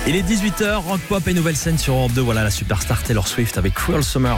Il est 18h, Rock Pop et nouvelle scène sur Europe 2. Voilà la superstar Taylor Swift avec Cruel Summer.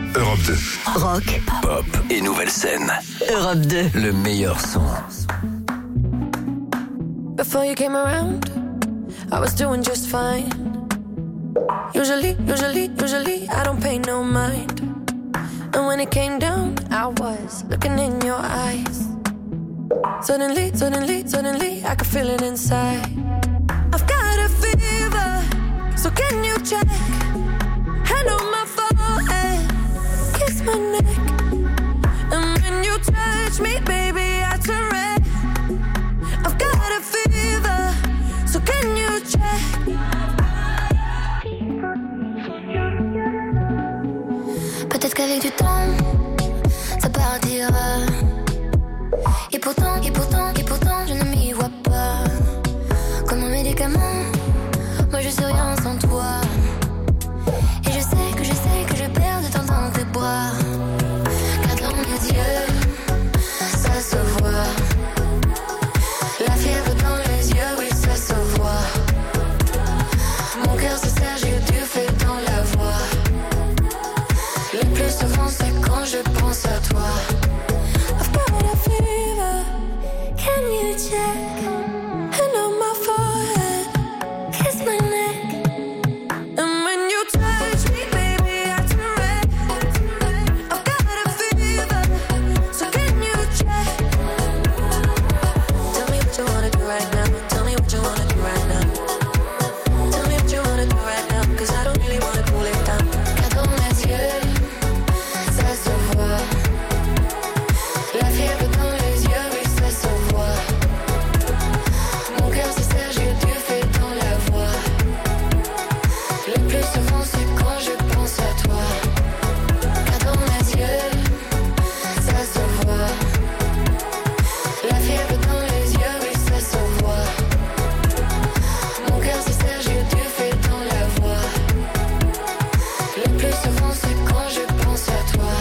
Europe 2. Rock, Pop et nouvelle scène. Europe 2. Le meilleur son. Before you came around, I was doing just fine. Usually, I don't pay no mind. And when it came down, I was looking in your eyes. Suddenly, I could feel it inside. I've got a fever, so can you check? Hand on my forehead, kiss my neck. And when you touch me, baby, I turn red. I've got a fever, so can you check? Peut-être qu'avec du temps, ça partira. Et pourtant, je ne m'y vois pas. Comme un médicament, moi je suis rien sans toi. Et je sais que je perds de temps dans tes bras. Car dans mes yeux, ça se voit. La fièvre dans les yeux, oui ça se voit. Mon cœur se serre, j'ai du feu dans la voix. Le plus souvent c'est quand je pense à toi. I've got a fever, can you check? Hand on my forehead, kiss my neck. And when you touch me, baby, I turn red. I've got a fever, so can you check? Tell me what you wanna do right now. Tell me what you wanna do right now. Tell me what you wanna do right now, 'cause I don't really wanna cool it down. Car dans mes yeux, ça se voit. La fièvre dans les yeux, oui ça se voit. Mon cœur se serre, j'ai du feu dans la voix. Le plus souvent c'est quand je pense à toi. Car dans mes yeux, ça se voit. La fièvre dans les yeux, oui ça se voit. Mon cœur se serre, j'ai du feu dans la voix. Le plus souvent c'est quand je pense à toi.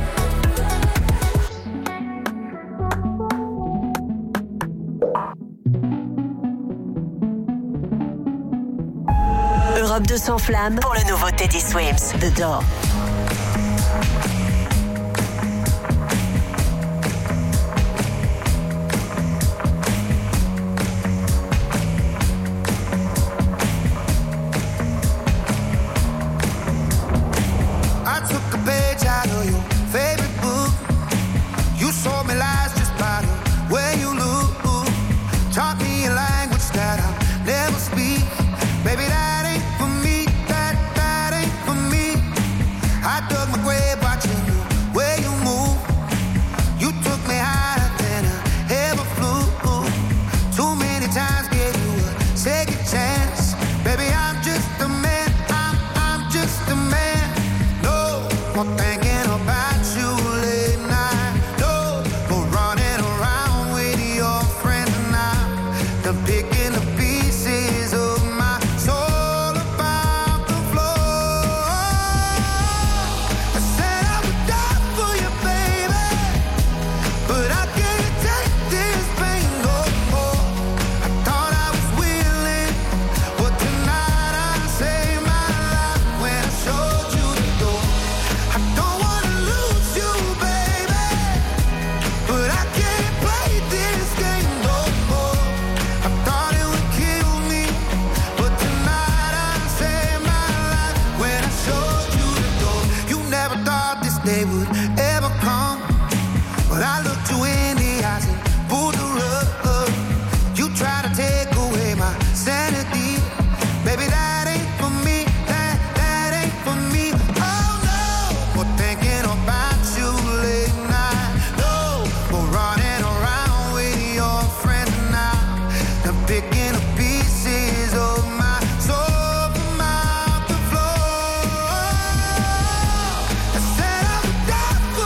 Europe 2 sans flamme pour le nouveau Teddy Swims, The Door. I took a page out of your favorite book. You sold me lies just by the way you look. Taught me a language that I'll never speak. Baby, that ain't for me. That ain't for me. I dug my grave watching the way you move. You took me higher than I ever flew. Too many times gave you a second chance. Baby, I'm just a man. I'm just a man. No more thinking about you late night. No more running around with your friends now. Done picking the pieces of my soul about the floor. I said I would die for you, baby, but I can't take this pain no more. I thought I was willing, but tonight I saved my life when I showed you the door. I don't wanna lose you, baby, but I can't play this game no more. I thought it would kill me, but tonight I saved my life when I showed you the door. You never thought this day would ever come, but I looked you in the eyes and pulled the rug. You try to take away my sanity. Baby, that ain't for me. That ain't for me. Oh no, more thinking about you late night. No, more running around with your friends now. I'm picking the pieces of my soul from out the floor. I said I would die for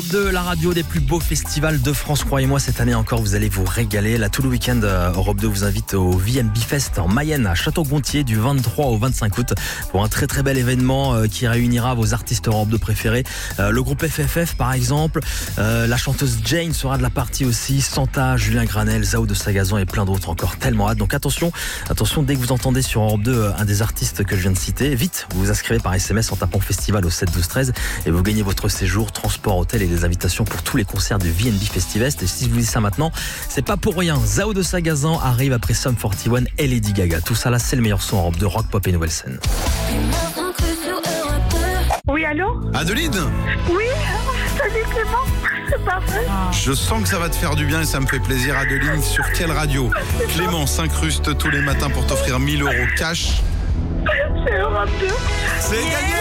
2, la radio des plus beaux festivals de France. Croyez-moi, cette année encore, vous allez vous régaler. Là, tout le week-end, Europe 2 vous invite au VMB Fest en Mayenne, à Château-Gontier, du 23 au 25 août, pour un très très bel événement qui réunira vos artistes Europe 2 préférés. Le groupe FFF, par exemple. La chanteuse Jane sera de la partie aussi. Santa, Julien Granel, Zao de Sagazan et plein d'autres encore. Tellement hâte. Donc attention, dès que vous entendez sur Europe 2 un des artistes que je viens de citer, vite, vous vous inscrivez par SMS en tapant festival au 7 12 13 et vous gagnez votre séjour, transport, hôtel et des invitations pour tous les concerts du VMB Festivest. Et si je vous dis ça maintenant, c'est pas pour rien. Zao de Sagazan arrive après Sum 41 et Lady Gaga. Tout ça là, c'est le meilleur son en Europe 2, rock, pop et nouvelle scène. Oui, allô? Adeline? Oui, salut Clément, c'est parfait. Je sens que ça va te faire du bien et ça me fait plaisir. Adeline, sur quelle radio? Clément s'incruste tous les matins pour t'offrir 1000 € cash. C'est Europe 2. C'est gagné!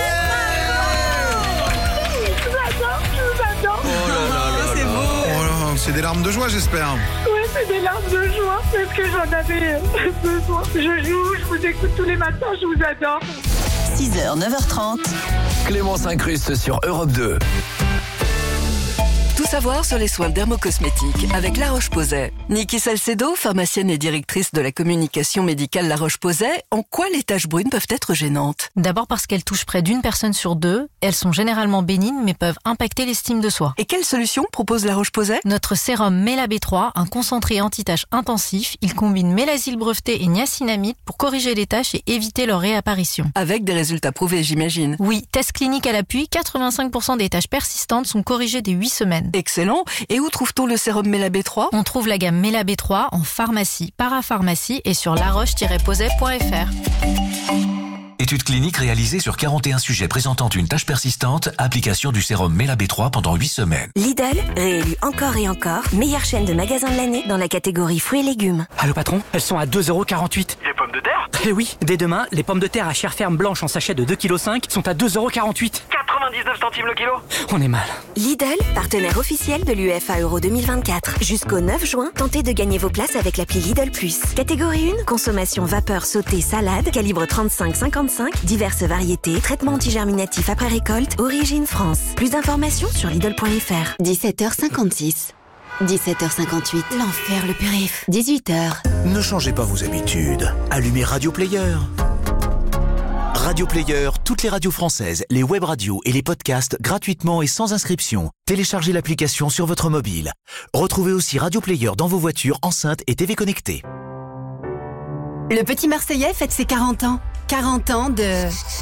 Je vous adore. Oh là là, c'est beau. Oh là, c'est des larmes de joie, j'espère. Oui, c'est des larmes de joie, parce que j'en avais besoin. Je vous écoute tous les matins, je vous adore. 6h, 9h30. Clément s'incruste sur Europe 2. Tout savoir sur les soins dermocosmétiques avec La Roche-Posay. Niki Salcedo, pharmacienne et directrice de la communication médicale La Roche-Posay, en quoi les taches brunes peuvent être gênantes? D'abord parce qu'elles touchent près d'une personne sur deux, elles sont généralement bénignes mais peuvent impacter l'estime de soi. Et quelle solution propose La Roche-Posay? Notre sérum Mela B3, un concentré anti-taches intensif, il combine mélasyl breveté et niacinamide pour corriger les taches et éviter leur réapparition. Avec des résultats prouvés, j'imagine. Oui, test clinique à l'appui, 85% des taches persistantes sont corrigées dès 8 semaines. Excellent. Et où trouve-t-on le sérum Mela B3? On trouve la gamme Mela B3 en pharmacie, parapharmacie et sur laroche-posay.fr. Étude clinique réalisée sur 41 sujets présentant une tache persistante, application du sérum Mela B3 pendant 8 semaines. Lidl, réélu encore et encore, meilleure chaîne de magasins de l'année dans la catégorie fruits et légumes. Allô patron, elles sont à 2,48 €. Les pommes de terre? Eh oui, dès demain, les pommes de terre à chair ferme blanche en sachet de 2,5 kg sont à 2,48 €. 99 centimes le kilo. On est mal. Lidl, partenaire officiel de l'UEFA Euro 2024. Jusqu'au 9 juin, tentez de gagner vos places avec l'appli Lidl Plus. Catégorie 1, consommation vapeur sautée salade, calibre 35-55, diverses variétés, traitement antigerminatif après récolte, origine France. Plus d'informations sur Lidl.fr. 17h56. 17h58. L'enfer, le périph'. 18h. Ne changez pas vos habitudes. Allumez Radio Player. Radio Player, toutes les radios françaises, les web radios et les podcasts gratuitement et sans inscription. Téléchargez l'application sur votre mobile. Retrouvez aussi Radio Player dans vos voitures, enceintes et TV connectées. Le petit Marseillais fête ses 40 ans. 40 ans de...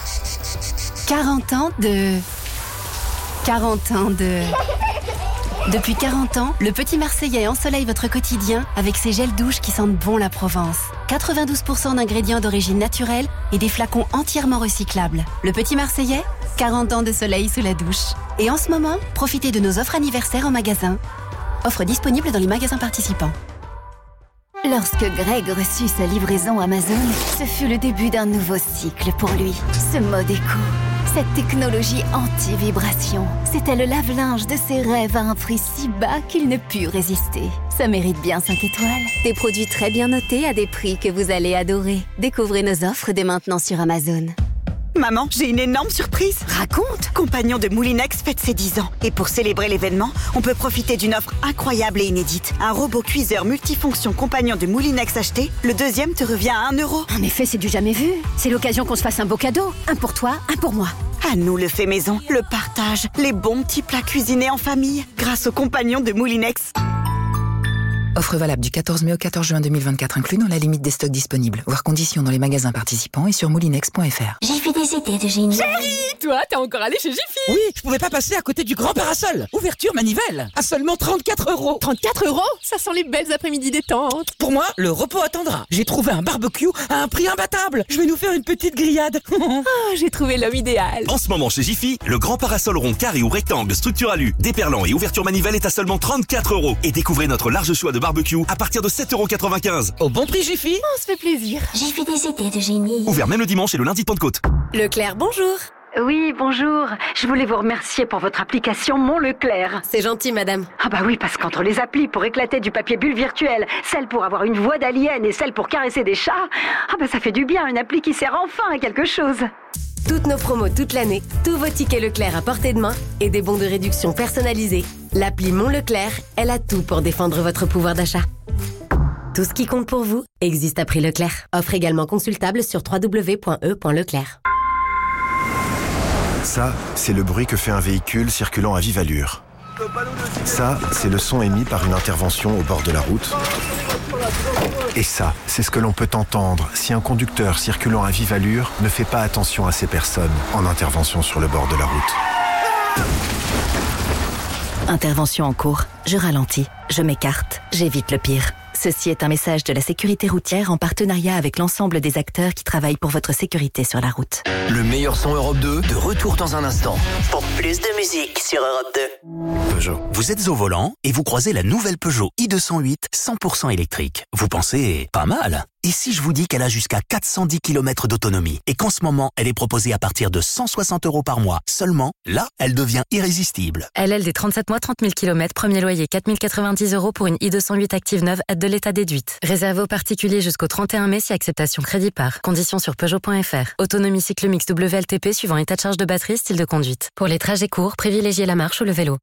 Depuis 40 ans, le petit Marseillais ensoleille votre quotidien avec ses gels douches qui sentent bon la Provence. 92% d'ingrédients d'origine naturelle et des flacons entièrement recyclables. Le petit Marseillais, 40 ans de soleil sous la douche. Et en ce moment, profitez de nos offres anniversaires en magasin. Offre disponible dans les magasins participants. Lorsque Greg reçut sa livraison Amazon, ce fut le début d'un nouveau cycle pour lui. Ce mode éco, cette technologie anti-vibration, c'était le lave-linge de ses rêves à un prix si bas qu'il ne put résister. Ça mérite bien 5 étoiles. Des produits très bien notés à des prix que vous allez adorer. Découvrez nos offres dès maintenant sur Amazon. Maman, j'ai une énorme surprise. Raconte. Compagnon de Moulinex fête ses 10 ans. Et pour célébrer l'événement, on peut profiter d'une offre incroyable et inédite. Un robot cuiseur multifonction Compagnon de Moulinex acheté, le deuxième te revient à 1 €. En effet, c'est du jamais vu. C'est l'occasion qu'on se fasse un beau cadeau. Un pour toi, un pour moi. À nous le fait maison, le partage, les bons petits plats cuisinés en famille, grâce au Compagnon de Moulinex. Offre valable du 14 mai au 14 juin 2024, inclus dans la limite des stocks disponibles. Voir conditions dans les magasins participants et sur moulinex.fr. J'ai fait des idées de génie. Chérie, toi, t'es encore allé chez Jiffy? Oui, je pouvais pas passer à côté du grand parasol. Ouverture manivelle, à seulement 34 €. 34 €? Ça sent les belles après-midi détente. Pour moi, le repos attendra. J'ai trouvé un barbecue à un prix imbattable. Je vais nous faire une petite grillade. J'ai trouvé l'homme idéal. En ce moment chez Jiffy, le grand parasol rond, carré ou rectangle, structure alu, déperlant et ouverture manivelle est à seulement 34 €. Et découvrez notre large choix de barbecue à partir de 7,95 €. Au bon prix Jiffy. On se fait plaisir. J'ai fait des idées de génie. Ouvert même le dimanche et le lundi de Pentecôte. Leclerc, bonjour. Oui, bonjour. Je voulais vous remercier pour votre application Mon Leclerc. C'est gentil, madame. Ah bah oui, parce qu'entre les applis pour éclater du papier bulle virtuel, celle pour avoir une voix d'alien et celle pour caresser des chats, ah bah ça fait du bien, une appli qui sert enfin à quelque chose. Toutes nos promos toute l'année, tous vos tickets Leclerc à portée de main et des bons de réduction personnalisés. L'appli Mon Leclerc, elle a tout pour défendre votre pouvoir d'achat. Tout ce qui compte pour vous existe à prix Leclerc. Offre également consultable sur www.e.leclerc. Ça, c'est le bruit que fait un véhicule circulant à vive allure. Ça, c'est le son émis par une intervention au bord de la route. Et ça, c'est ce que l'on peut entendre si un conducteur circulant à vive allure ne fait pas attention à ces personnes en intervention sur le bord de la route. Intervention en cours. Je ralentis. Je m'écarte. J'évite le pire. Ceci est un message de la sécurité routière en partenariat avec l'ensemble des acteurs qui travaillent pour votre sécurité sur la route. Le meilleur son Europe 2, de retour dans un instant. Pour plus de musique sur Europe 2. Peugeot. Vous êtes au volant et vous croisez la nouvelle Peugeot i208 100% électrique. Vous pensez, pas mal. Et si je vous dis qu'elle a jusqu'à 410 km d'autonomie et qu'en ce moment, elle est proposée à partir de 160 € par mois seulement, là, elle devient irrésistible. LL des 37 mois, 30 000 km, premier loyer 4 090 € pour une i208 Active neuve, aide de l'État déduite. Réservé aux particuliers jusqu'au 31 mai si acceptation crédit par. Conditions sur Peugeot.fr. Autonomie cycle mix WLTP suivant état de charge de batterie, style de conduite. Pour les trajets courts, privilégiez la marche ou le vélo.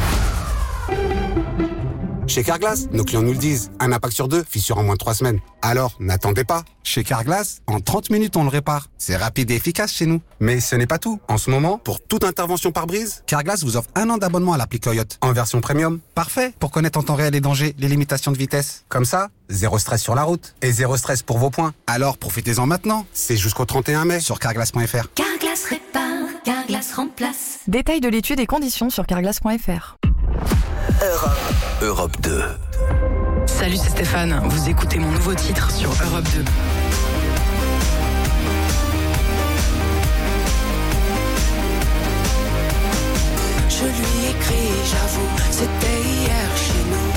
Chez Carglass, nos clients nous le disent. Un impact sur deux, fissure en moins de 3 semaines. Alors, n'attendez pas. Chez Carglass, en 30 minutes, on le répare. C'est rapide et efficace chez nous. Mais ce n'est pas tout. En ce moment, pour toute intervention par brise, Carglass vous offre 1 an d'abonnement à l'appli Coyote. En version premium. Parfait pour connaître en temps réel les dangers, les limitations de vitesse. Comme ça, zéro stress sur la route. Et zéro stress pour vos points. Alors, profitez-en maintenant. C'est jusqu'au 31 mai sur carglass.fr. Carglass répare, Carglass remplace. Détail de l'étude et conditions sur carglass.fr. Europe 2. Salut, c'est Stéphane. Vous écoutez mon nouveau titre sur Europe 2. Je lui écris, j'avoue, c'était hier chez nous.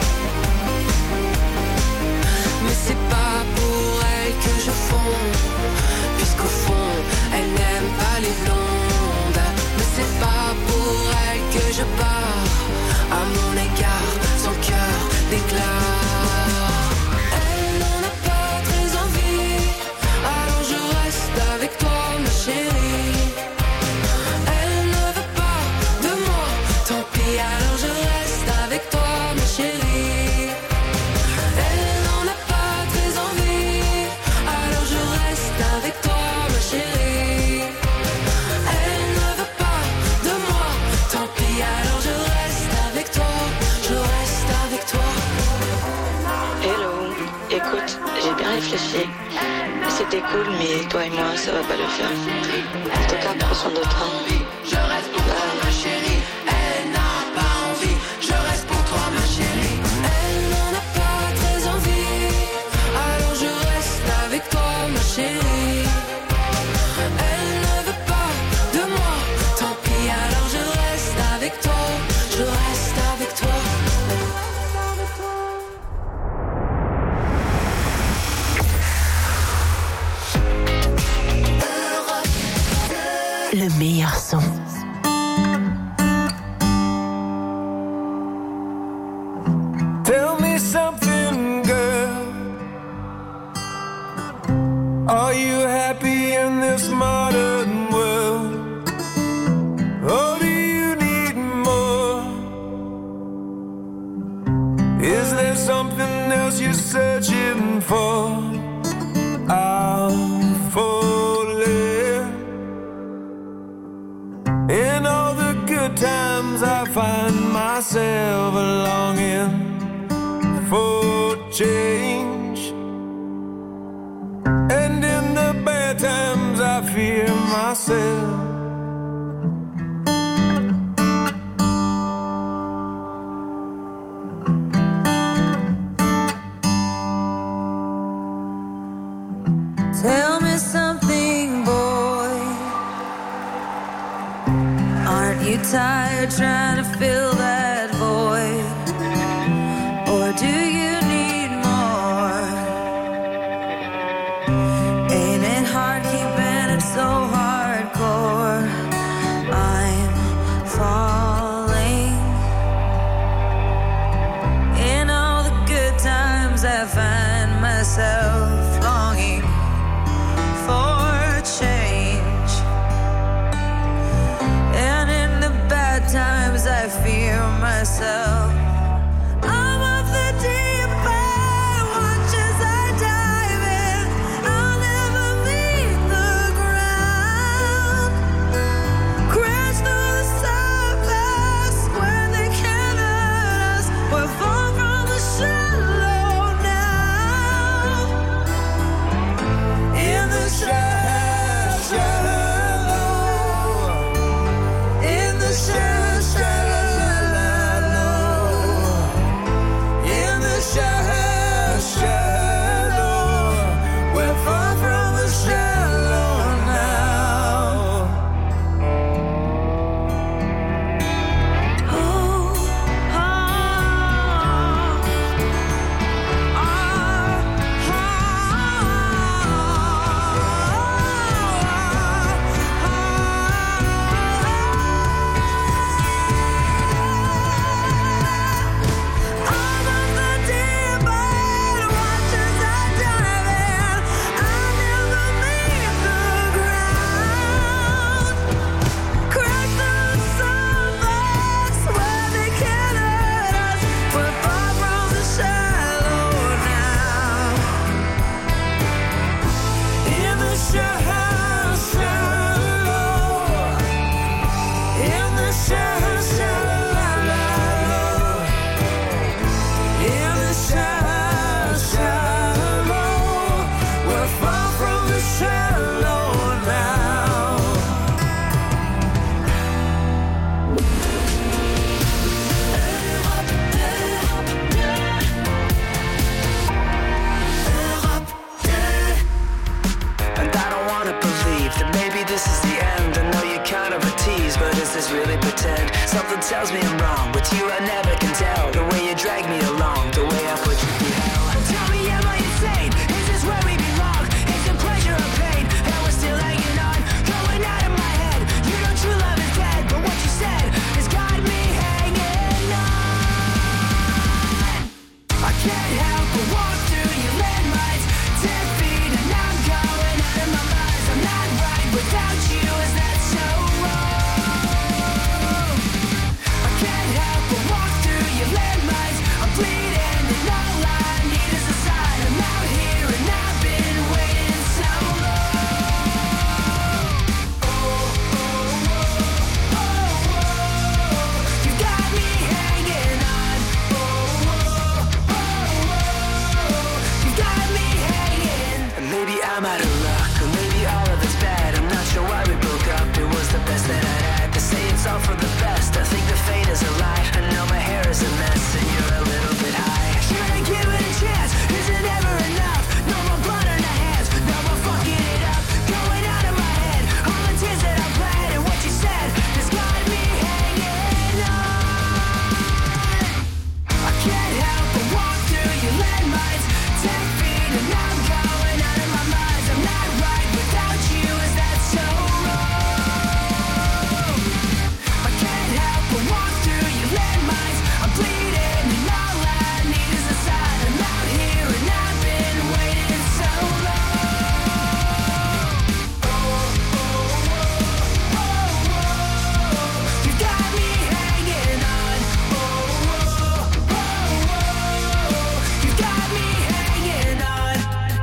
Mais c'est pas pour elle que je fonds, puisqu'au fond, elle n'aime pas les blondes. Mais c'est pas pour elle que je pars, à mon égard, son cœur déclare. Elle n'en a pas très envie, alors je reste avec toi, ma chérie. Elle ne veut pas de moi, tant pis, alors je reste avec toi, ma chérie. Elle n'en a pas très envie, alors je reste avec toi, ma chérie. Elle ne veut pas de moi, tant pis, alors je reste avec toi, je reste avec toi. Hello, écoute, j'ai bien réfléchi. C'était cool, mais toi et moi, ça va pas le faire. En tout cas, prends soin de toi. Je reste pour toi, ma chérie. Elle n'a pas envie, je reste pour toi, ma chérie. Elle n'en a pas très envie, alors je reste avec toi, ma chérie. Elle ne veut pas de moi, tant pis, alors je reste avec toi, je reste avec toi. Le meilleur son. Tell me something, girl. Are you happy in this modern world? Or do you need more? Is there something else you're searching for? I'm falling. In all the good times I find myself longing for change. And in the bad times I fear myself. Tell me something, boy. Aren't you tired trying to fill that void? Or do you need more? Ain't it hard keeping it so hardcore? I'm falling. In all the good times I find myself longing for change. world tells me I'm wrong. With you I never can tell. The way you drag me along, the way I put you through hell. Tell me, am I insane? Is this where we belong? Is it pleasure or pain? And we're still hanging on, going out of my head. You know true love is dead, but what you said has got me hanging on. I can't help but walk through your landmines. 10 feet and I'm going out of my mind. I'm not right without you, is that so wrong? I can't help but walk through your landmines. I'm bleeding and all I need is a sign. I'm out here and I've been waiting so long. Oh, oh, oh, oh, oh. You got me hanging on. Oh, oh, oh, oh. You got me hanging. Maybe I'm out of luck, or maybe all of it's bad. I'm not sure why we broke up. It was the best that I had. They say it's all for the best. I think the fate is a lie. I know my hair is a mess and you're a little bit high. Should I give it a chance? Is it ever enough? No more blood on the hands. No more fucking it up. Going out of my head. All the tears that I bled and what you said has got me hanging on. I can't help but walk through your landmines. 10 feet and I'm going out of my mind. I'm not right without you, is that so wrong? I can't help but walk through your landmines. I'm bleeding and all I need is a sign. I'm out here and I've been waiting so long. Oh, oh, oh, oh, oh. You got me hanging on. Oh, oh, oh, oh. You got me hanging on.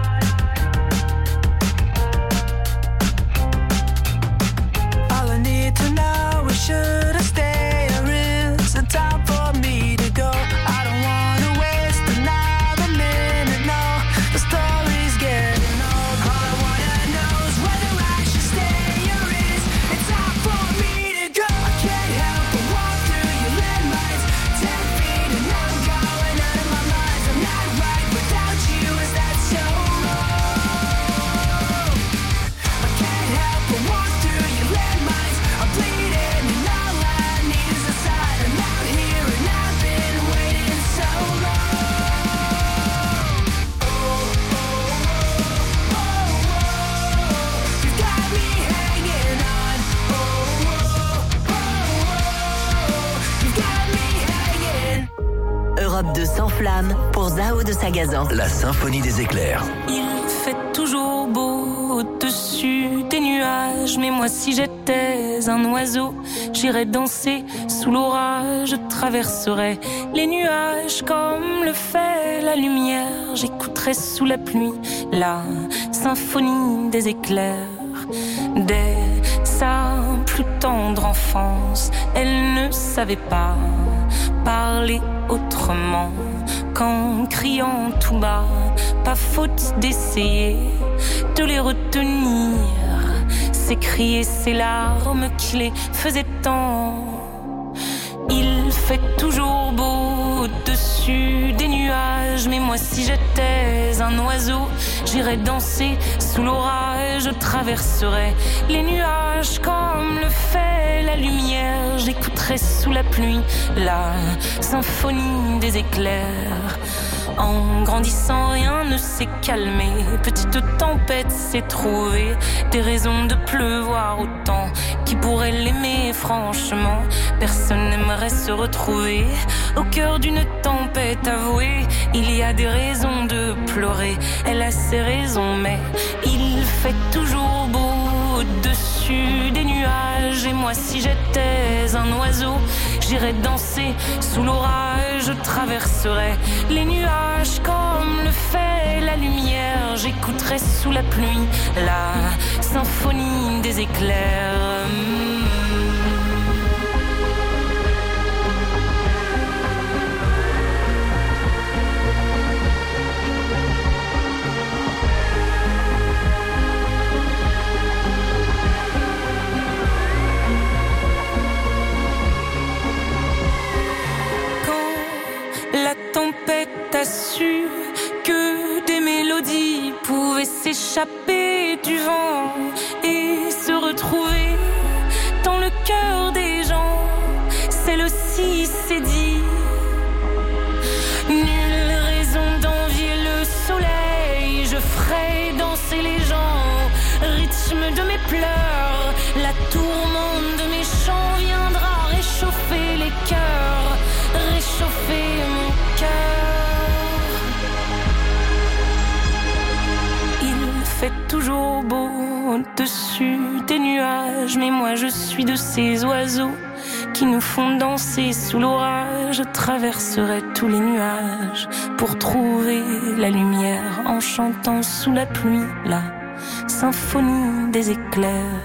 All I need to know is should I stay or is it time for me to go? I don't wanna waste another minute, no. The story's getting old. All I wanna know is whether I should stay or is it time for me to go? I can't help but walk through your landmines. 10 feet and I'm going out of my mind. I'm not right without you, is that so wrong? I can't help but walk through your landmines. I'm bleeding and all I need is a sign. I'm out here and I've been waiting so long. Oh, oh, oh, oh, oh. You got me hanging on. Oh, oh, oh, oh. You got me hanging. Europe 2 s'enflamme pour Zao de Sagazan. La symphonie des éclairs. Il fait toujours beau au-dessus des nuages. Mais moi si j'étais un oiseau, j'irais danser sous l'orage. Je traverserais les nuages comme le fait la lumière. J'écouterais sous la pluie la symphonie des éclairs. Dès sa plus tendre enfance, elle ne savait pas parler autrement qu'en criant tout bas. Pas faute d'essayer de les retenir. Ses cris et ses larmes qui les faisaient tant. Il fait toujours beau au-dessus des nuages. Mais moi si j'étais un oiseau, j'irais danser sous l'orage. Je traverserais les nuages comme le fait la lumière. J'écouterais sous la pluie la symphonie des éclairs. En grandissant, rien ne s'est calmé. Petite tempête s'est trouvée. Des raisons de pleuvoir autant. Qui pourrait l'aimer franchement? Personne n'aimerait se retrouver au cœur d'une tempête avouée. Il y a des raisons de pleurer. Elle a ses raisons, mais il fait toujours beau au-dessus des nuages. Et moi si j'étais un oiseau, j'irais danser sous l'orage. Je traverserais les nuages comme le fait la lumière. J'écouterais sous la pluie la symphonie des éclairs. La tempête a su que des mélodies pouvaient s'échapper du vent et se retrouver dans le cœur des gens. C'est le de mes pleurs. La tourmente de mes chants viendra réchauffer les cœurs, réchauffer mon cœur. Il fait toujours beau au-dessus des nuages, mais moi je suis de ces oiseaux qui nous font danser sous l'orage. Je traverserai tous les nuages pour trouver la lumière en chantant sous la pluie la symphonie des éclairs.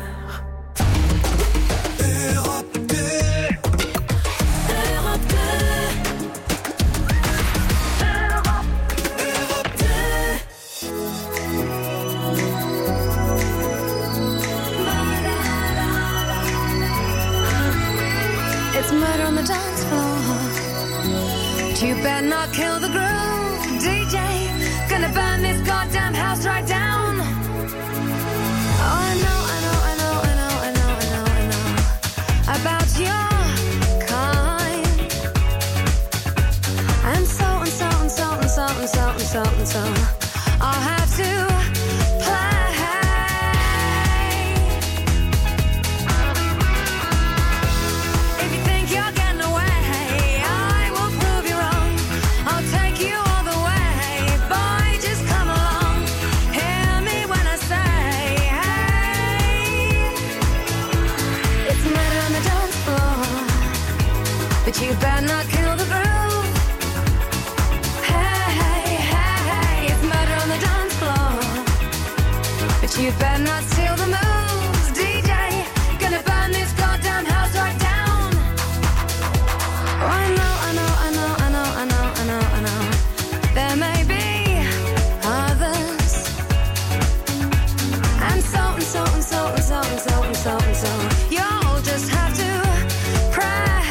It's murder on the dance floor. You better not kill the groove, DJ. Gonna burn this goddamn house right down. Oh, I know about your kind. And so I'll have to play. If you think you're getting away, I will prove you wrong. I'll take you all the way. Boy, just come along. Hear me when I say, hey. It's murder on the dance floor, but you better not kill the groove. Hey, it's murder on the dance floor, but you better not steal the moves, DJ. Gonna burn this goddamn house right down. Oh, I know. There may be others, and so. You'll just have to pray.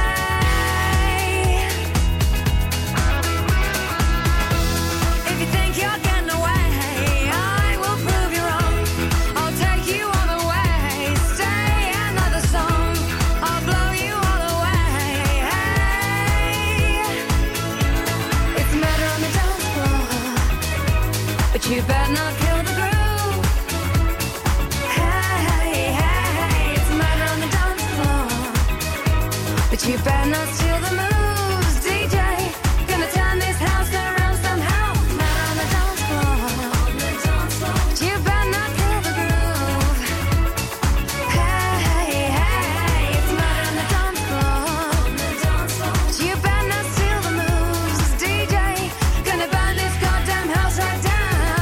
If you think you're getting away, I will prove you wrong. I'll take you all the way. Stay another song. I'll blow you all away. Hey, it's murder on the dance floor, but you better not kill the groove. Hey, it's murder on the dance floor, but you better not steal the moves, DJ. Gonna turn this house around somehow. Murder on the dance floor, but you better not kill the groove. Hey, it's murder on the dance floor, but you better not steal the moves, DJ. Gonna burn this goddamn house right down.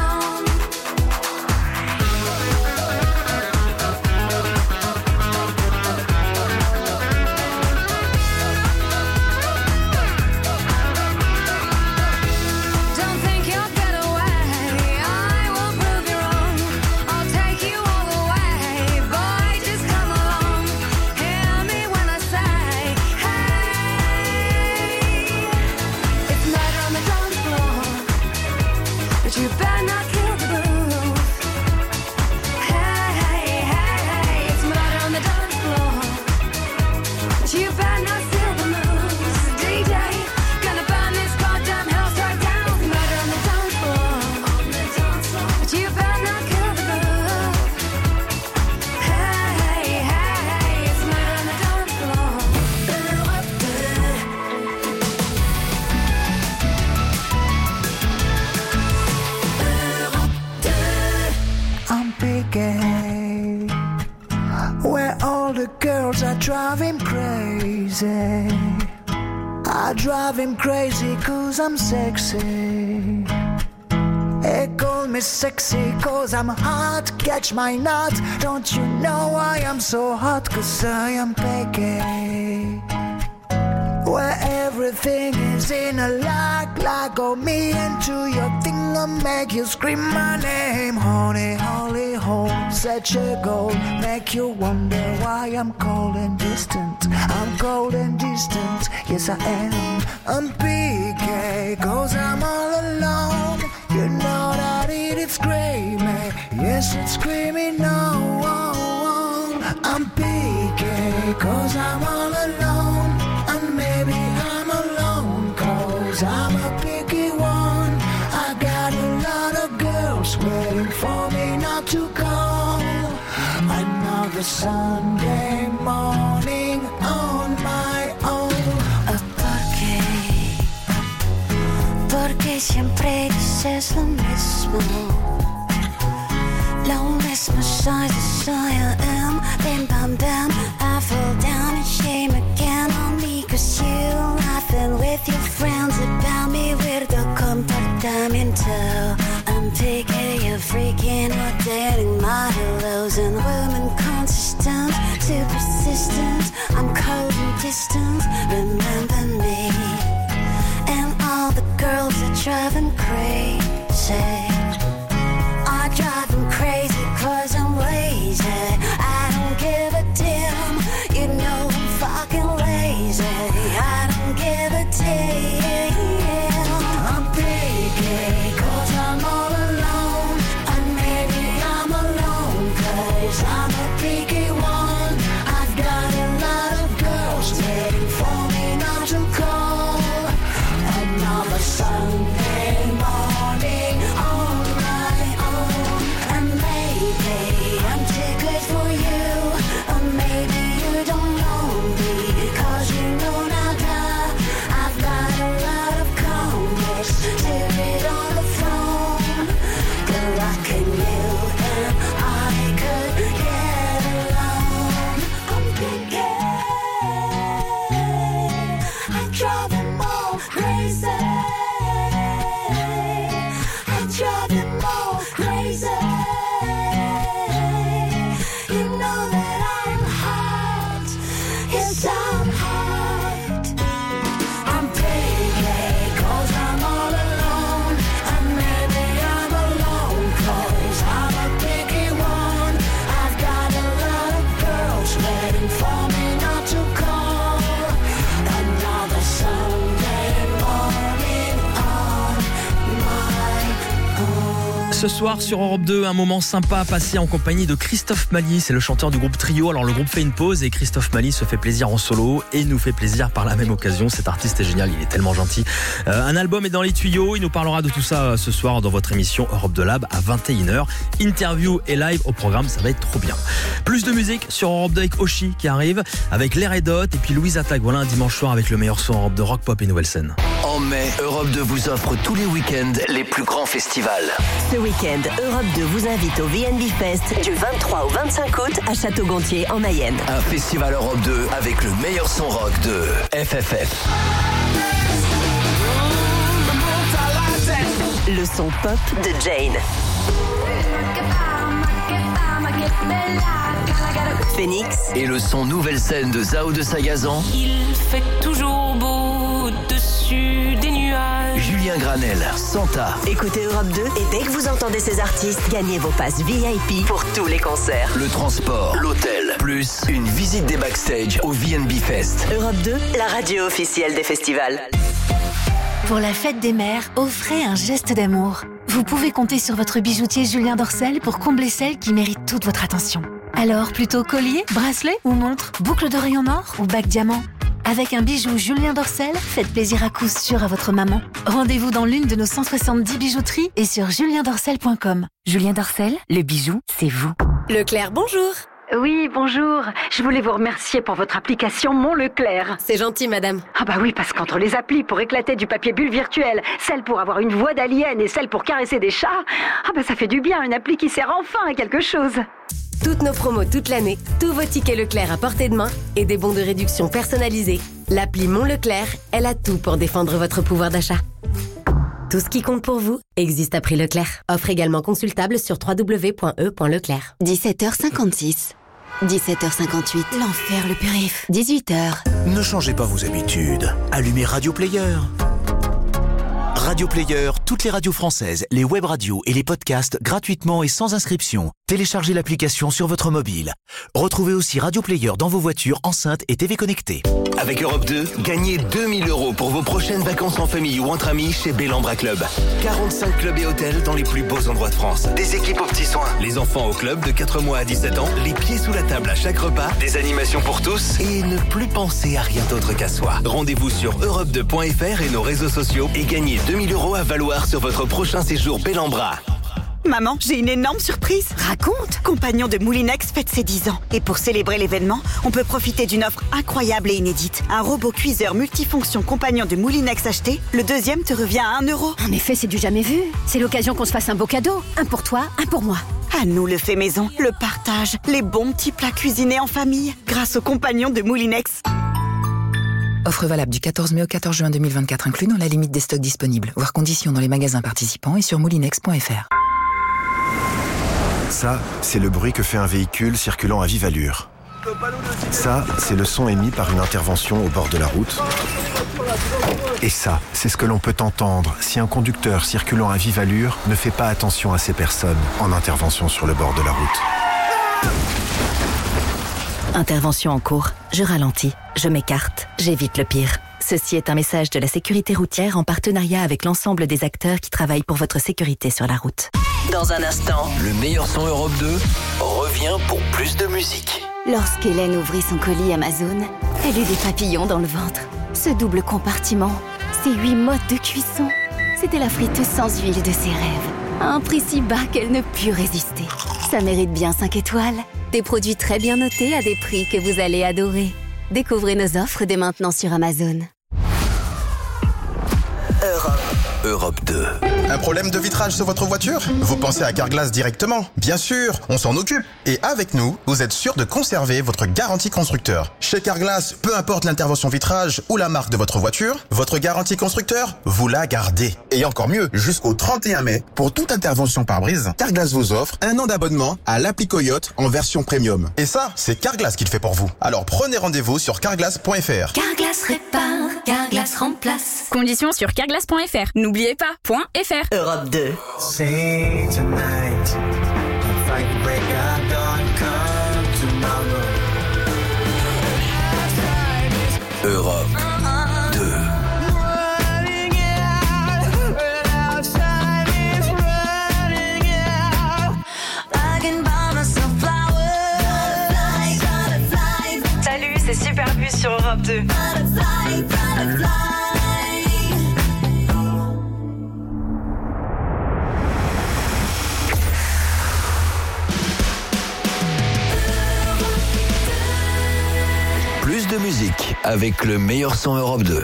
Don't think you'll get away. I will prove you wrong. I'll take you all the way. Boy, just come along. Hear me when I say, hey. It's murder on the dance floor, but you better not kill the groove. Hey, it's murder on the dance floor, but you better not steal the moves, DJ. Gonna burn this goddamn house right down. It's murder on the dance floor, but you better not kill the groove. Hey, it's murder on the dance floor. I'm picking where all the girls are driving crazy. I drive him crazy 'cause I'm sexy. They call me sexy 'cause I'm hot. Catch my nut. Don't you know I am so hot? 'Cause I am picky where everything is in a lock. Go me into your thing and make you scream my name. Honey, holy hole, such a goal. Make you wonder why I'm cold and distant. I'm cold and distant, yes I am. I'm PK, 'cause I'm all alone. You know that it's screaming, yes it's screaming no. I'm PK, 'cause I'm all alone. And maybe I'm alone 'cause I'm a picky one. I got a lot of girls waiting for me not to call. Another Sunday morning on my own. Porque siempre dices lo mismo. Lo mismo soy, I am. Bim bam bam, I fall down in shame again on me. Cause you laughing with your friends about me. Weirdo comportamiento. I'm picky, you're freaking, you're dating my hellos. And women consistent, too persistent. I'm cold and distant, remember me. And all the girls are driving crazy. I drive them crazy cause I'm lazy. I don't give a damn, you know I'm fucking lazy. I don't give a damn. I'm picky cause I'm all alone. And maybe I'm alone cause I'm a picky one. I've got a lot of girls waiting for me not to call. Another Sunday morning on my own. And maybe I'm too good for you. Or maybe you don't know me. Cause you know nada. I've got a lot of convicts to read on the phone. Good luck in you and I could get along. I'm picky. I drive them all crazy. I drive them all crazy. You know that I'm hot. Yes, I'm hot. I'm picky cause I'm all alone. And maybe I'm alone cause I'm a picky one. I've got a lot of girls waiting for me not to call. Another Sunday morning on my own. Ce soir sur Europe 2, un moment sympa passé en compagnie de Christophe Maly, c'est le chanteur du groupe Trio. Alors le groupe fait une pause et Christophe Maly se fait plaisir en solo et nous fait plaisir par la même occasion. Cet artiste est génial, il est tellement gentil. Un album est dans les tuyaux, il nous parlera de tout ça ce soir dans votre émission Europe 2 Lab à 21h. Interview et live au programme, ça va être trop bien. Plus de musique sur Europe 2 avec Oshi qui arrive, avec les Red Hot et puis Louise Attaque. Voilà un dimanche soir avec le meilleur son Europe 2 rock, pop et nouvelle scène. En mai, Europe 2 vous offre tous les week-ends les plus grands festivals. Ce week-end, Europe 2 vous invite au VNB Fest du 23 au 25 août à Château-Gontier en Mayenne. Un festival Europe 2 avec le meilleur son rock de FFF. Le son pop de Jane. Phoenix. Et le son nouvelle scène de Zao de Sagazan. Il fait toujours beau au-dessus des nuages. Julien Granel, Santa. Écoutez Europe 2 et dès que vous entendez ces artistes, gagnez vos passes VIP pour tous les concerts. Le transport, l'hôtel, plus une visite des backstage au VNB Fest. Europe 2, la radio officielle des festivals. Pour la fête des mères, offrez un geste d'amour. Vous pouvez compter sur votre bijoutier Julien Dorcel pour combler celle qui mérite toute votre attention. Alors, plutôt collier, bracelet ou montre, boucle d'oreille en or ou bague diamant? Avec un bijou Julien Dorcel, faites plaisir à coup sûr à votre maman. Rendez-vous dans l'une de nos 170 bijouteries et sur juliendorcel.com. Julien Dorcel, le bijou, c'est vous. Leclerc, bonjour. Oui, bonjour. Je voulais vous remercier pour votre application Mon Leclerc. C'est gentil, madame. Ah bah oui, parce qu'entre les applis pour éclater du papier bulle virtuel, celle pour avoir une voix d'alien et celle pour caresser des chats, ah bah ça fait du bien, une appli qui sert enfin à quelque chose. Toutes nos promos toute l'année, tous vos tickets Leclerc à portée de main et des bons de réduction personnalisés. L'appli Mon Leclerc, elle a tout pour défendre votre pouvoir d'achat. Tout ce qui compte pour vous existe à prix Leclerc. Offre également consultable sur www.e.leclerc. 17h56. 17h58. L'enfer, le périph'. 18h. Ne changez pas vos habitudes. Allumez Radio Player. Radio Player, toutes les radios françaises, les web radios et les podcasts gratuitement et sans inscription. Téléchargez l'application sur votre mobile. Retrouvez aussi Radio Player dans vos voitures, enceintes et TV connectées. Avec Europe 2, gagnez 2000 € pour vos prochaines vacances en famille ou entre amis chez Bellambra Club. 45 clubs et hôtels dans les plus beaux endroits de France. Des équipes aux petits soins. Les enfants au club de 4 mois à 17 ans. Les pieds sous la table à chaque repas. Des animations pour tous. Et ne plus penser à rien d'autre qu'à soi. Rendez-vous sur europe2.fr et nos réseaux sociaux et gagnez 2000 € à valoir sur votre prochain séjour Bellambra. Maman, j'ai une énorme surprise. Raconte. Compagnon de Moulinex fête ses 10 ans. Et pour célébrer l'événement, on peut profiter d'une offre incroyable et inédite. Un robot cuiseur multifonction Compagnon de Moulinex acheté, le deuxième te revient à 1 euro. En effet, c'est du jamais vu. C'est l'occasion qu'on se fasse un beau cadeau. Un pour toi, un pour moi. À nous le fait maison, le partage, les bons petits plats cuisinés en famille, grâce aux Compagnons de Moulinex. Offre valable du 14 mai au 14 juin 2024, inclus dans la limite des stocks disponibles. Voir conditions dans les magasins participants et sur moulinex.fr. Ça, c'est le bruit que fait un véhicule circulant à vive allure. Ça, c'est le son émis par une intervention au bord de la route. Et ça, c'est ce que l'on peut entendre si un conducteur circulant à vive allure ne fait pas attention à ces personnes en intervention sur le bord de la route. Intervention en cours. Je ralentis, je m'écarte, j'évite le pire. Ceci est un message de la sécurité routière en partenariat avec l'ensemble des acteurs qui travaillent pour votre sécurité sur la route. Dans un instant, le meilleur son Europe 2 revient pour plus de musique. Lorsqu'Hélène ouvrit son colis Amazon, elle eut des papillons dans le ventre. Ce double compartiment, ces 8 modes de cuisson, c'était la friteuse sans huile de ses rêves. À un prix si bas qu'elle ne put résister. Ça mérite bien 5 étoiles. Des produits très bien notés à des prix que vous allez adorer. Découvrez nos offres dès maintenant sur Amazon. Europe 2. Un problème de vitrage sur votre voiture? Vous pensez à Carglass directement? Bien sûr, on s'en occupe. Et avec nous, vous êtes sûr de conserver votre garantie constructeur. Chez Carglass, peu importe l'intervention vitrage ou la marque de votre voiture, votre garantie constructeur, vous la gardez. Et encore mieux, jusqu'au 31 mai, pour toute intervention pare-brise, Carglass vous offre 1 an d'abonnement à l'appli Coyote en version premium. Et ça, c'est Carglass qui le fait pour vous. Alors prenez rendez-vous sur carglass.fr. Carglass répare, Carglass remplace. Conditions sur carglass.fr. N'oubliez pas, .fr. Europe 2. Say tonight, if I could break up, don't come tomorrow. Europe 2. Salut, c'est Super Bus sur Europe 2. Plus de musique avec le meilleur son Europe 2.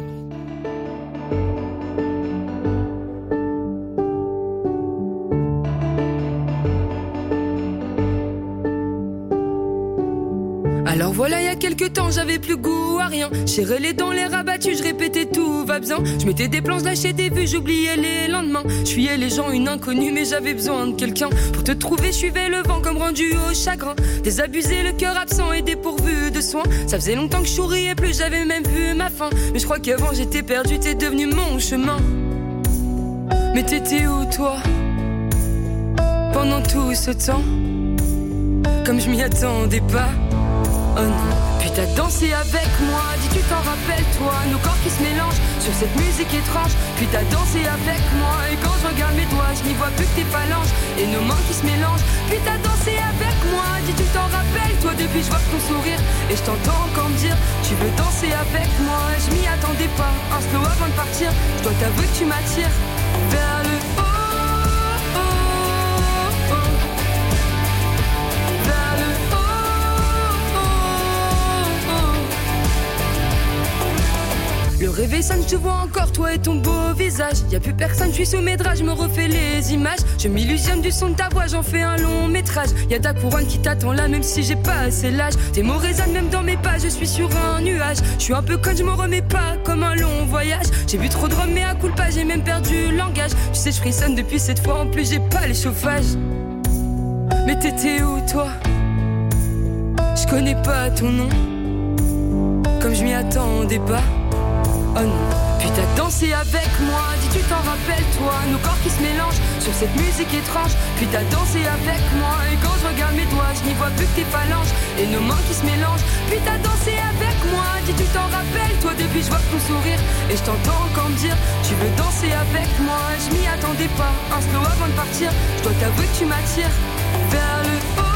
Alors voilà, il y a quelques temps, j'avais plus goût à rien. Serrais les dents, les rabattus, je répétais tout va bien. Je mettais des plans, je lâchais des vues, j'oubliais les lendemains. Je fuyais les gens, une inconnue, mais j'avais besoin de quelqu'un. Pour te trouver, je suivais le vent comme rendu au chagrin. Désabusé, le cœur absent et dépourvu de soins. Ça faisait longtemps que je souriais plus, j'avais même vu ma fin. Mais je crois qu'avant j'étais perdu, t'es devenu mon chemin. Mais t'étais où toi? Pendant tout ce temps, comme je m'y attendais pas. Oh non, puis t'as dansé avec moi, dis tu t'en rappelles toi, nos corps qui se mélangent sur cette musique étrange. Puis t'as dansé avec moi, et quand je regarde mes doigts, je n'y vois plus que tes phalanges et nos mains qui se mélangent. Puis t'as dansé avec moi, dis tu t'en rappelles toi, depuis je vois ton sourire et je t'entends encore me dire tu veux danser avec moi. Je m'y attendais pas, un slow avant de partir, je dois t'avouer que tu m'attires vers le haut. Le réveil sonne, je te vois encore, toi et ton beau visage. Y'a plus personne, je suis sous mes draps, je me refais les images. Je m'illusionne du son de ta voix, j'en fais un long métrage. Y'a ta couronne qui t'attend là, même si j'ai pas assez l'âge. Tes mots résonnent même dans mes pas, je suis sur un nuage. Je suis un peu conne, je me remets pas comme un long voyage. J'ai bu trop de rhum, mais à coup pas, j'ai même perdu le langage. Tu sais, je frissonne depuis cette fois, en plus j'ai pas les chauffages. Mais t'étais où toi? Je connais pas ton nom, comme je m'y attendais pas. Oh non, puis t'as dansé avec moi, dis tu t'en rappelles toi, nos corps qui se mélangent sur cette musique étrange. Puis t'as dansé avec moi, et quand je regarde mes doigts, je n'y vois plus que tes phalanges et nos mains qui se mélangent. Puis t'as dansé avec moi, dis tu t'en rappelles toi, depuis je vois ton sourire et je t'entends encore me dire tu veux danser avec moi. Je m'y attendais pas, un slow avant de partir, je dois t'avouer que tu m'attires vers le haut.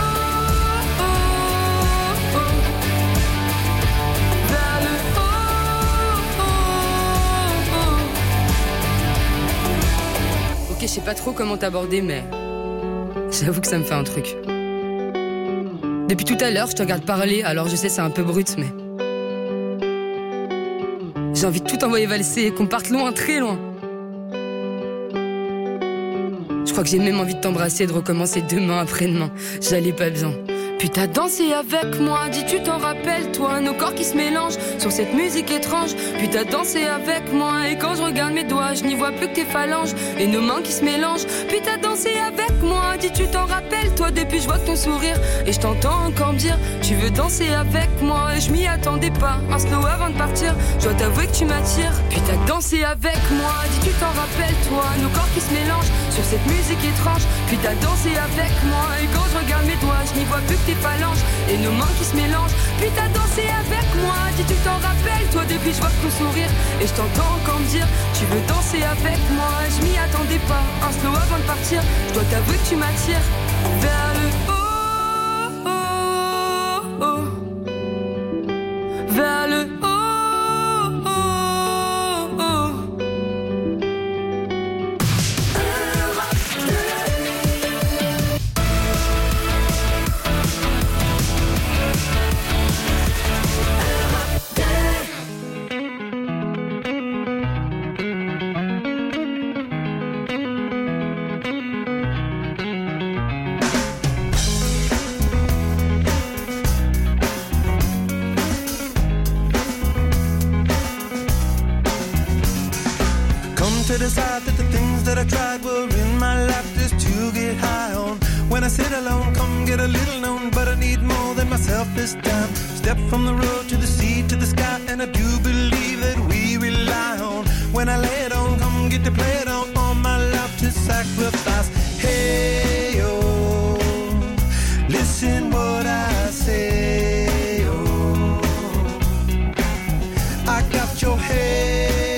Ok, je sais pas trop comment t'aborder, mais J'avoue que ça me fait un truc. Depuis tout à l'heure, je te regarde parler, alors je sais c'est un peu brut, mais... J'ai envie de tout envoyer valser et qu'on parte loin, très loin. Je crois que j'ai même envie de t'embrasser et de recommencer demain, après-demain. J'allais pas bien. Puis t'as dansé avec moi, dis tu t'en rappelles toi, nos corps qui se mélangent sur cette musique étrange. Puis t'as dansé avec moi et quand je regarde mes doigts, je n'y vois plus que tes phalanges et nos mains qui se mélangent. Puis t'as dansé avec moi, dis tu t'en rappelles toi, depuis je vois ton sourire et je t'entends encore me dire tu veux danser avec moi. Et je m'y attendais pas, un slow avant de partir, je dois t'avouer que tu m'attires. Puis t'as dansé avec moi, dis tu t'en rappelles toi, nos corps qui se mélangent sur cette musique étrange. Puis t'as dansé avec moi et quand je regarde mes doigts, je n'y vois plus que tes phalanges et nos mains qui se mélangent. Puis t'as dansé avec moi, dis tu t'en rappelles toi, depuis je vois ton sourire et je t'entends encore me dire tu veux danser avec moi. Je m'y attendais pas, un slow avant de partir, je dois t'avouer que tu m'attires vers le haut, vers le haut. To decide that the things that I tried were in my life just to get high on. When I sit alone, come get a little known, but I need more than myself this time. Step from the road to the sea to the sky, and I do believe that we rely on. When I lay it on, come get to play it on, all my life to sacrifice. Hey, oh, listen what I say, oh, I got your head.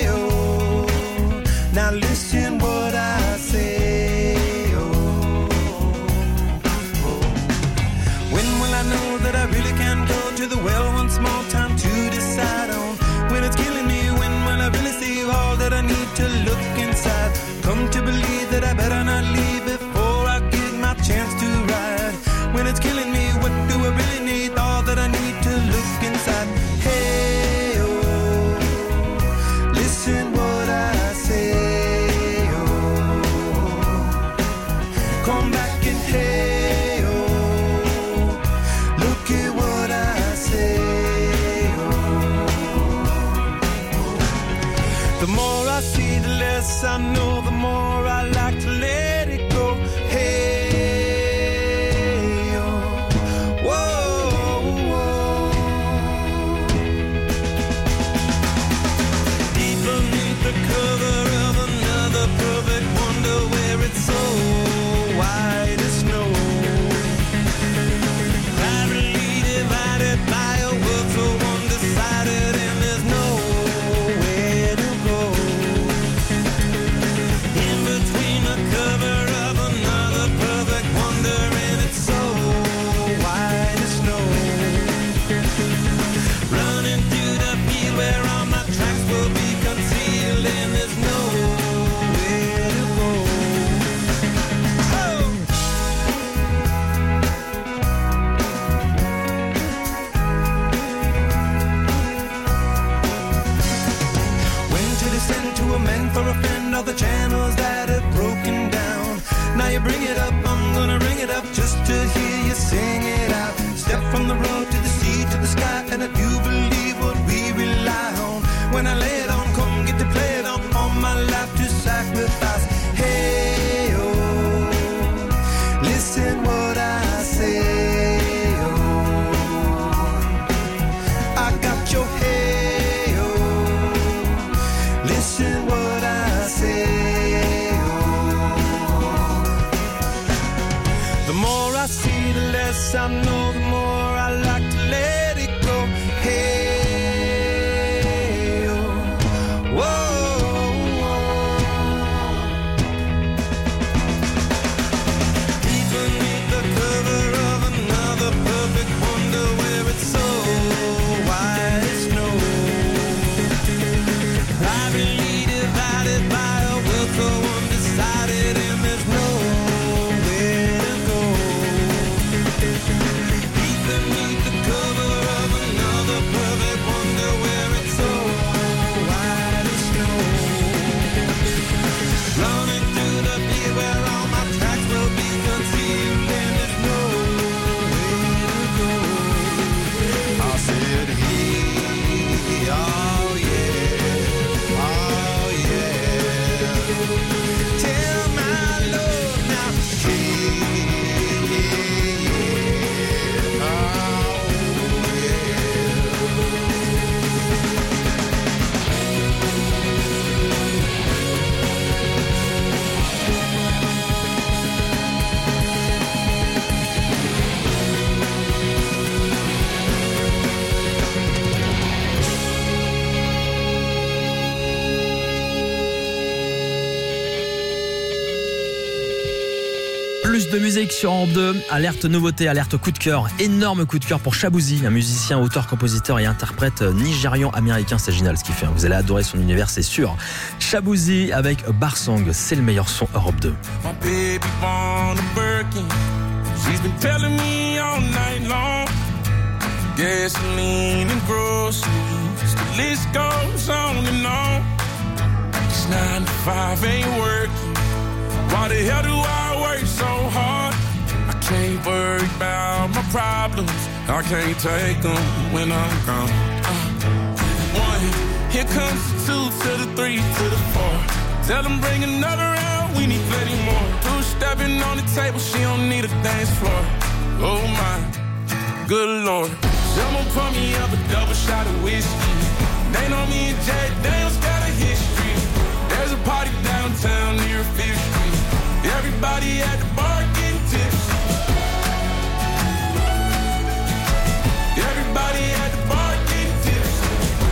Now listen what I say, oh, oh. When will I know that I really can go to the well once more? Time to decide on when it's killing me. When will I really see all that I need to look inside? Come to believe that I better not leave before I get my chance to ride. When it's killing me, what do I really need? All that I need to look inside. Hey, oh, listen what I say. Come back and hey, oh, look at what I say, oh. The more I see, the less I know, the more I like to let it go. Hey, oh, whoa, whoa. Deep beneath the cover of another perfect wonder where it's so white as snow, privately divided by a world so undecided, and there's nowhere to go. In between the cover Tell my Lord now, Plus de musique sur Europe 2, alerte nouveauté, alerte coup de cœur, énorme coup de cœur pour Shabuzi, un musicien, auteur, compositeur et interprète nigérian-américain, c'est génial ce qu'il fait, vous allez adorer son univers, c'est sûr. Shabuzi avec Bar Song, c'est le meilleur son Europe 2. My baby born a Birkin. She's been telling me all night long. Gasoline and groceries, the list goes on and on. This 9 to 5 ain't working. Why the hell do I work so hard? I can't worry about my problems. I can't take them when I'm gone. 1, here comes the 2 to the 3 to the 4. Tell them bring another round, we need plenty more. 2 stepping on the table, she don't need a dance floor. Oh my, good Lord. Someone pour me up a double shot of whiskey. They know me and Jack Daniels got a history. There's a party downtown near 5th Street. Everybody at the bar getting tipsy. Everybody at the bar getting tipsy.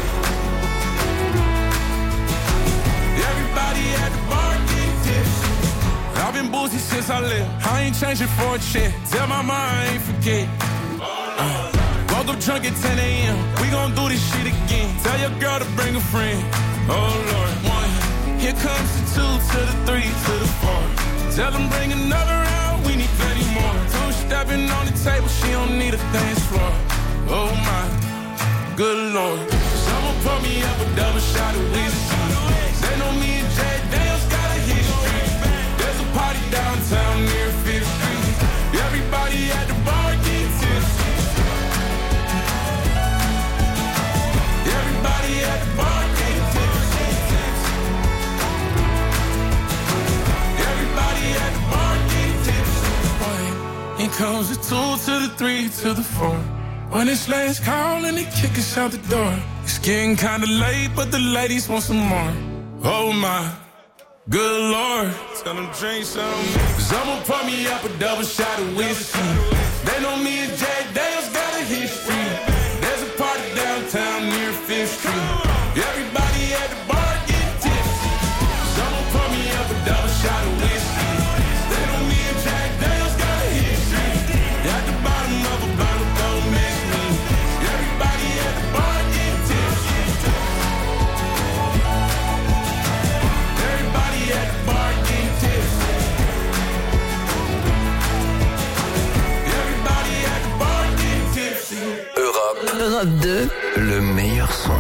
Everybody at the bar getting tipsy. I've been boozy since I left. I ain't changing for a check. Tell my mom I ain't forget. Woke up drunk at 10 a.m. We gon' do this shit again. Tell your girl to bring a friend. Oh Lord. 1, here comes the 2 to the 3 to the 4. Tell them bring another round, we need plenty more. 2 stepping on the table, she don't need a dance floor. Oh my, good Lord. Someone pour me up a double shot of whiskey. They know me and Jack Daniels got a history. There's a party downtown near 5th Street. Everybody at the bar getting tipsy. Everybody at the bar getting tipsy. Everybody at the bar getting tipsy. Here comes the 2 to the 3 to the 4. When it's last call and they kick us out the door. It's getting kinda late, but the ladies want some more. Oh my, good Lord. Tell them drink some. Someone pour me up a double shot of whiskey. They know me and Jack Daniels got a history. There's a party downtown near 5th Street. Everybody at the bar getting tipsy. Someone pour me up a double shot of whiskey. They know me and Jack Daniels got a history. At the bottom of a bottle, don't mess me. Everybody at the bar getting tipsy. Everybody at the bar getting tipsy. Everybody at the bar getting tipsy. Europe 2, le meilleur son.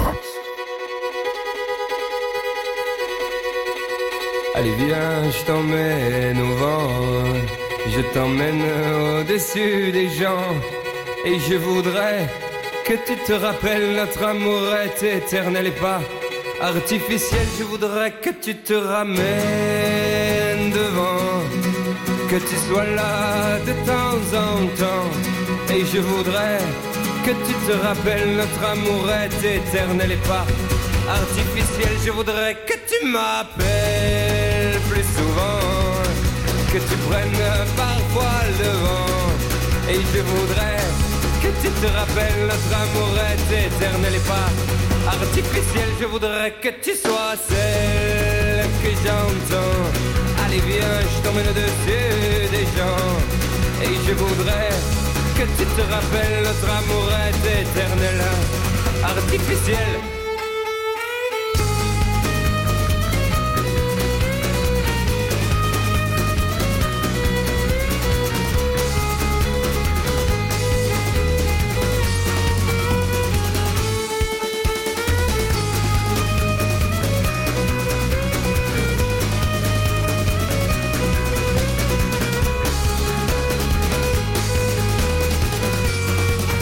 Allez viens, je t'emmène au vent, je t'emmène au-dessus des gens, et je voudrais que tu te rappelles notre amour est éternel et pas artificiel. Je voudrais que tu te ramènes devant, que tu sois là de temps en temps, et je voudrais que tu te rappelles notre amour est éternel et pas artificiel. Je voudrais que tu m'appelles plus souvent, que tu prennes parfois le vent, et je voudrais que tu te rappelles notre amour est éternel et pas artificiel. Je voudrais que tu sois celle que j'entends. Allez viens, je t'emmène au-dessus des gens, et je voudrais que tu te rappelles notre amour est éternel, artificiel.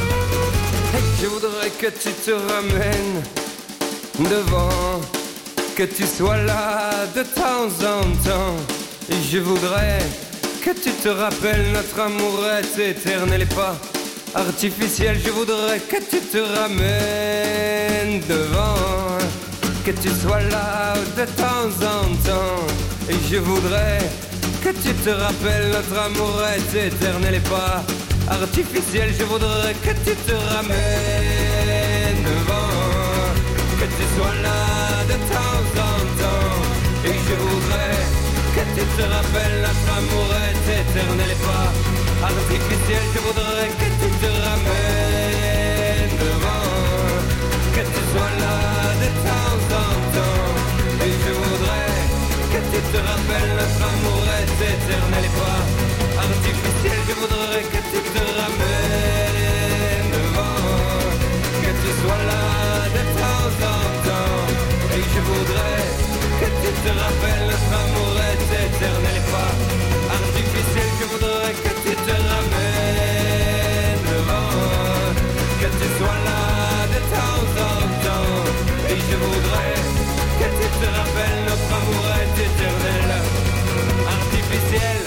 Que tu te ramènes devant, que tu sois là de temps en temps. Et je voudrais que tu te rappelles, notre amour est éternel et pas artificiel. Je voudrais que tu te ramènes devant, que tu sois là de temps en temps. Et je voudrais que tu te rappelles, notre amour est éternel et pas artificiel. Je voudrais que tu te ramènes devant, que tu sois là de temps en temps. Et je voudrais que tu te rappelles, notre amour est éternel et pas artificiel. Je voudrais que tu te ramènes devant, que tu sois là de temps en temps. Et je voudrais que tu te rappelles, notre amour est éternel et pas artificiel. Je voudrais que tu te ramènes devant, que tu sois là de temps en temps. Et je voudrais que tu te rappelles, notre amour est éternel et pas artificiel. Je voudrais que tu te ramènes devant, que tu sois là de temps en temps. Et je voudrais que tu te rappelles, notre amour est éternel, artificiel.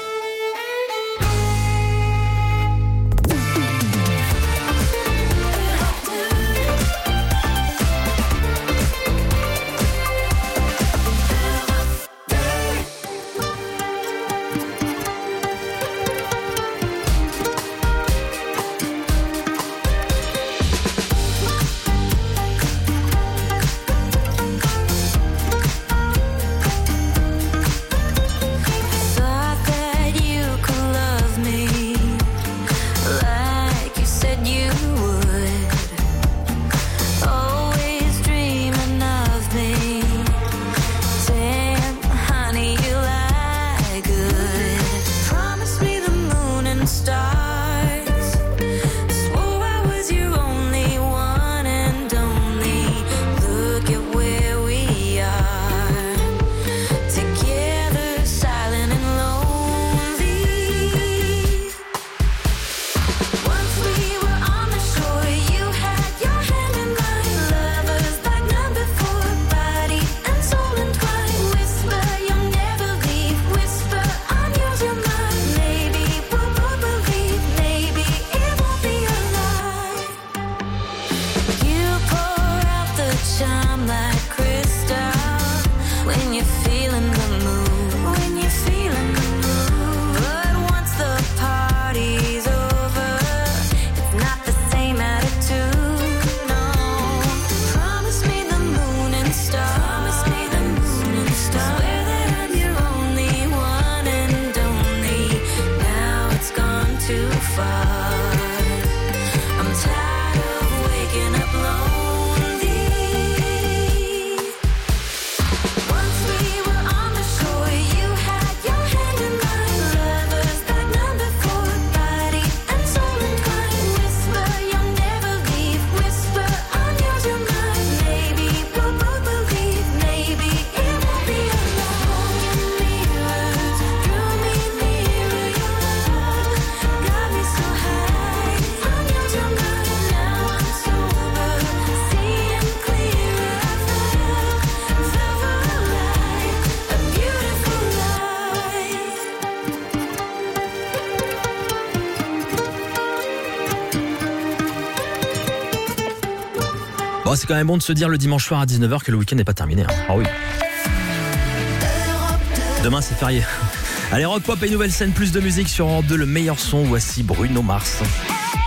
Bon, c'est quand même bon de se dire le dimanche soir à 19h que le week-end n'est pas terminé. Hein. Ah oui. Demain c'est férié. Allez, rock pop et nouvelle scène, plus de musique sur Europe 2, le meilleur son. Voici Bruno Mars.